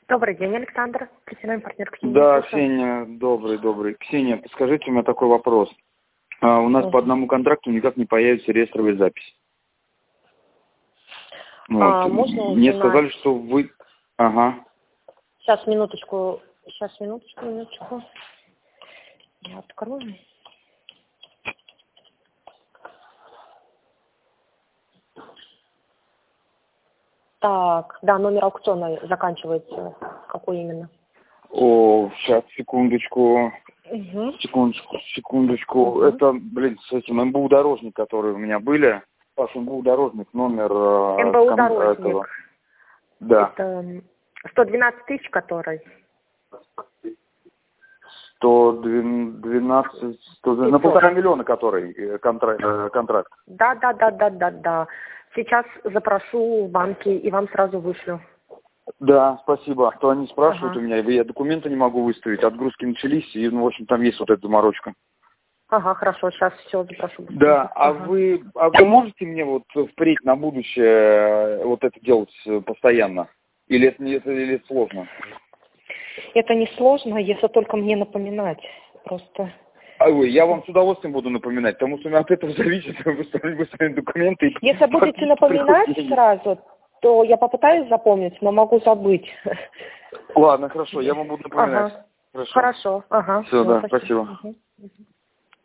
Добрый день, Александр. Профессиональный партнер Ксения. Да, Ксения, добрый. Ксения, подскажите, у меня такой вопрос. У нас по одному контракту никак не появится реестровая запись. Вот. Можно Мне узнать? сказали, что вы... Ага. Сейчас, минуточку. Я открою. Так, да, номер аукциона заканчивается. Какой именно? Сейчас, секундочку. Угу. Секундочку. Угу. Это, с этим МБУ-дорожник, которые у меня были. Ваш МБУ-дорожник, номер... МБУ-дорожник. Этого. Да. Это 112 тысяч, который? 112, на 1,5 миллиона, который контракт. Да. Сейчас запрошу в банке и вам сразу вышлю. Да, спасибо. А то они спрашивают Ага. у меня, я документы не могу выставить, отгрузки начались, и, в общем, там есть вот эта заморочка. Ага, хорошо, сейчас все запрошу. Да, Ага. вы можете мне вот впредь на будущее вот это делать постоянно? Или это сложно? Это не сложно, если только мне напоминать. Просто... Я вам с удовольствием буду напоминать, потому что от этого зависит выставить документы. Если будете напоминать сразу, то я попытаюсь запомнить, но могу забыть. Ладно, хорошо, я вам буду напоминать. Ага. Хорошо. Ага. Все, да, спасибо. Угу.